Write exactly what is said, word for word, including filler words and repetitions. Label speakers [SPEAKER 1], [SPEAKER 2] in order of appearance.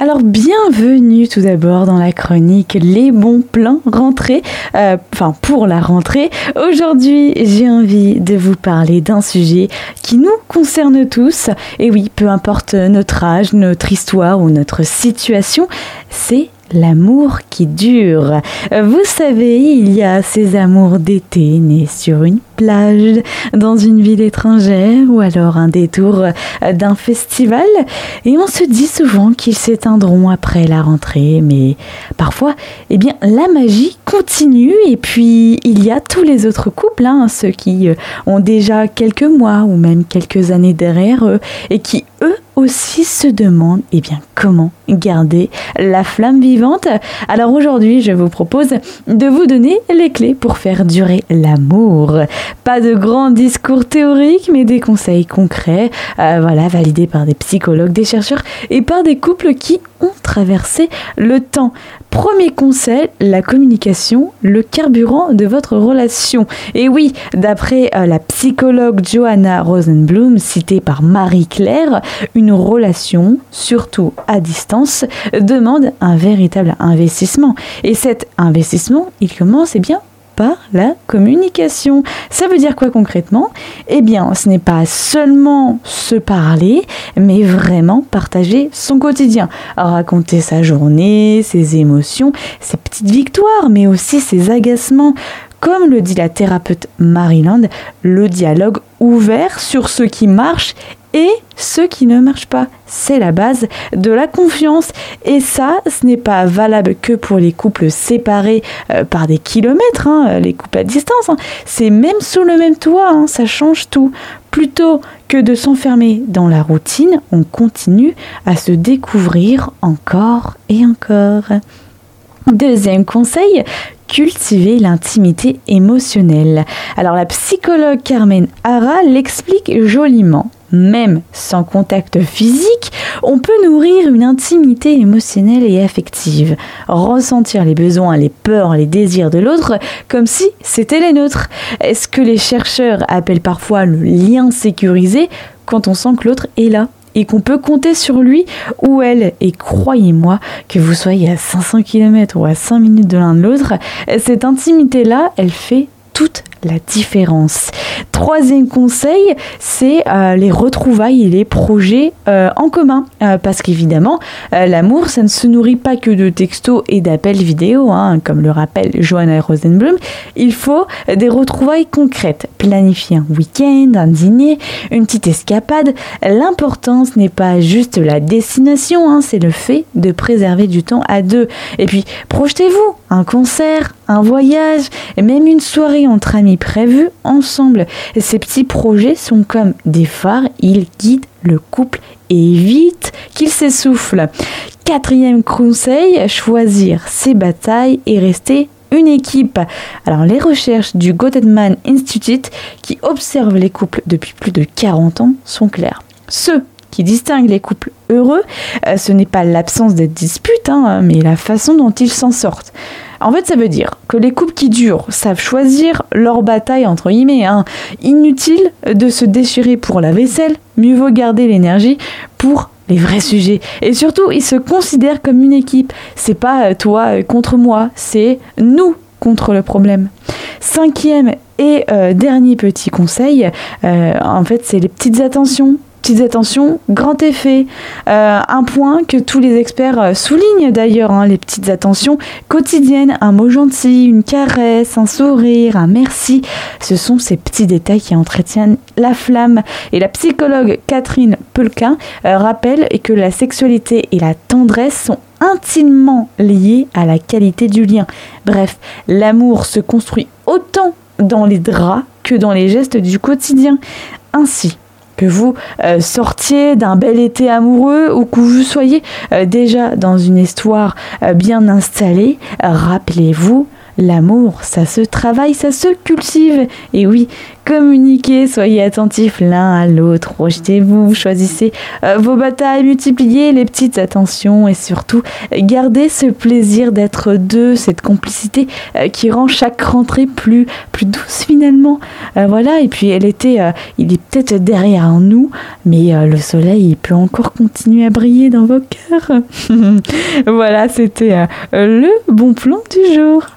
[SPEAKER 1] Alors bienvenue tout d'abord dans la chronique Les bons plans rentrée, euh, enfin pour la rentrée. Aujourd'hui j'ai envie de vous parler d'un sujet qui nous concerne tous. Et oui, peu importe notre âge, notre histoire ou notre situation, c'est l'amour qui dure. Vous savez, il y a ces amours d'été nés sur une plage, dans une ville étrangère ou alors un détour d'un festival. Et on se dit souvent qu'ils s'éteindront après la rentrée, mais parfois, eh bien, la magie continue. Et puis, il y a tous les autres couples, hein, ceux qui ont déjà quelques mois ou même quelques années derrière eux et qui, eux, aussi se demandent eh bien, comment garder la flamme vivante. Alors aujourd'hui, je vous propose de vous donner les clés pour faire durer l'amour. Pas de grands discours théoriques, mais des conseils concrets, euh, voilà, validés par des psychologues, des chercheurs et par des couples qui ont traversé le temps. Premier conseil, la communication, le carburant de votre relation. Et oui, d'après euh, la psychologue Johanna Rosenblum, citée par Marie-Claire, une relation, surtout à distance, demande un véritable investissement. Et cet investissement, il commence, eh bien, par la communication. Ça veut dire quoi concrètement ? Eh bien, ce n'est pas seulement se parler, mais vraiment partager son quotidien. Raconter sa journée, ses émotions, ses petites victoires, mais aussi ses agacements. Comme le dit la thérapeute Maryland, le dialogue ouvert sur ce qui marche et ce qui ne marche pas. C'est la base de la confiance. Et ça, ce n'est pas valable que pour les couples séparés euh, par des kilomètres, hein, les couples à distance. Hein. C'est même sous le même toit, hein, ça change tout. Plutôt que de s'enfermer dans la routine, on continue à se découvrir encore et encore. Deuxième conseil, cultiver l'intimité émotionnelle. Alors la psychologue Carmen Hara l'explique joliment. Même sans contact physique, on peut nourrir une intimité émotionnelle et affective, ressentir les besoins, les peurs, les désirs de l'autre comme si c'était les nôtres. Est-ce que les chercheurs appellent parfois le lien sécurisé quand on sent que l'autre est là et qu'on peut compter sur lui ou elle. Et croyez-moi, que vous soyez à cinq cents kilomètres ou à cinq minutes de l'un de l'autre, cette intimité-là, elle fait toute la différence. Troisième conseil, c'est euh, les retrouvailles et les projets euh, en commun. Euh, parce qu'évidemment, euh, l'amour, ça ne se nourrit pas que de textos et d'appels vidéo, hein, comme le rappelle Johanna Rosenblum. Il faut des retrouvailles concrètes. Planifier un week-end, un dîner, une petite escapade. L'important, ce n'est pas juste la destination, hein, c'est le fait de préserver du temps à deux. Et puis, projetez-vous, un concert, un voyage, et même une soirée entre amis prévue ensemble. Et ces petits projets sont comme des phares, ils guident le couple et évitent qu'il s'essouffle. Quatrième conseil, choisir ses batailles et rester une équipe. Alors les recherches du Gottman Institute qui observent les couples depuis plus de quarante ans sont claires. Ceux qui distingue les couples heureux, euh, ce n'est pas l'absence de disputes, hein, mais la façon dont ils s'en sortent. En fait, ça veut dire que les couples qui durent savent choisir leur bataille, entre guillemets. Hein. Inutile de se déchirer pour la vaisselle, mieux vaut garder l'énergie pour les vrais sujets. Et surtout, ils se considèrent comme une équipe. C'est pas toi contre moi, c'est nous contre le problème. Cinquième et euh, dernier petit conseil, euh, en fait, c'est les petites attentions. Petites attentions, grand effet. Euh, un point que tous les experts soulignent d'ailleurs, hein, les petites attentions quotidiennes, un mot gentil, une caresse, un sourire, un merci. Ce sont ces petits détails qui entretiennent la flamme. Et la psychologue Catherine Pelquin euh, rappelle que la sexualité et la tendresse sont intimement liées à la qualité du lien. Bref, l'amour se construit autant dans les draps que dans les gestes du quotidien. Ainsi, que vous euh, sortiez d'un bel été amoureux ou que vous soyez euh, déjà dans une histoire euh, bien installée, euh, rappelez-vous, l'amour, ça se travaille, ça se cultive. Et oui, communiquez, soyez attentifs l'un à l'autre, projetez-vous, choisissez euh, vos batailles, multipliez les petites attentions et surtout, gardez ce plaisir d'être deux, cette complicité euh, qui rend chaque rentrée plus, plus douce finalement. Euh, voilà, et puis l'été, euh, il est peut-être derrière nous, mais euh, le soleil il peut encore continuer à briller dans vos cœurs. Voilà, c'était euh, le bon plan du jour.